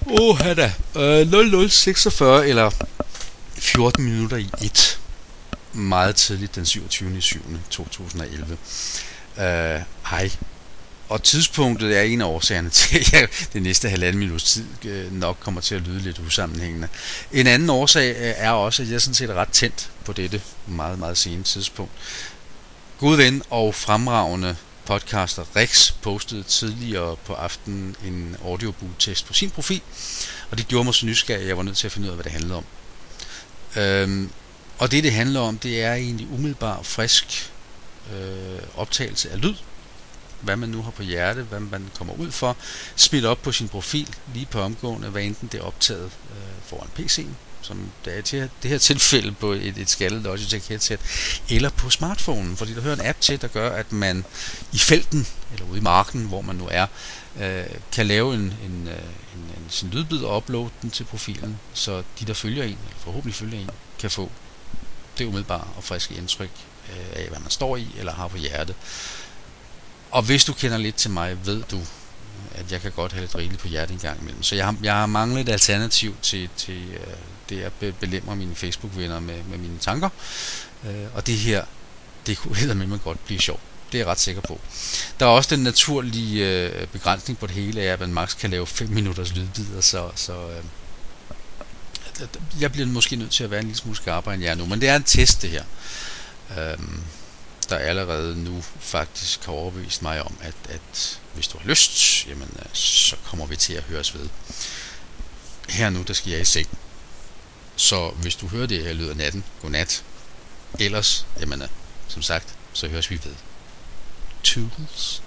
da. 00:46 eller 14 minutter i 1. Meget tidligt den 27.7.2011. Hej. Og tidspunktet er en af årsagerne til, at det næste halvanden minuts tid nok kommer til at lyde lidt usammenhængende. En anden årsag er også, at jeg sådan set er ret tændt på dette meget, meget sene tidspunkt. God ven og fremragende podcaster Rex postede tidligere på aftenen en audiobook-test på sin profil, og det gjorde mig så nysgerrig, at jeg var nødt til at finde ud af, hvad det handlede om. Og det handler om, det er egentlig umiddelbart frisk optagelse af lyd, hvad man nu har på hjerte, hvad man kommer ud for, smidt op på sin profil lige på omgående, hvad enten det er optaget foran PC'en, som det er i det her tilfælde på et skaldet Logitech headset, eller på smartphonen, fordi der hører en app til, der gør, at man i felten, eller ude i marken, hvor man nu er, kan lave sin lydbid og uploade den til profilen, så de der følger en, eller forhåbentlig følger en, kan få det umiddelbare og friske indtryk af, hvad man står i, eller har på hjertet. Og hvis du kender lidt til mig, ved du, at jeg kan godt have lidt rigeligt på hjertet en gang imellem. Så jeg har manglet et alternativ til det at belemre mine Facebook-venner med mine tanker. Og det her, det kunne eddermame godt blive sjovt. Det er jeg ret sikker på. Der er også den naturlige begrænsning på det hele af, at man maks kan lave 5 minutters lydbider, så jeg bliver måske nødt til at være en lille smule skarpere end jeg er nu. Men det er en test, det her. Der allerede nu faktisk har overbevist mig om, at hvis du har lyst, jamen, så kommer vi til at høres ved. Her nu, der skal jeg i seng. Så hvis du hører det her lyd af natten, godnat. Ellers, jamen, som sagt, så høres vi ved. Toodles.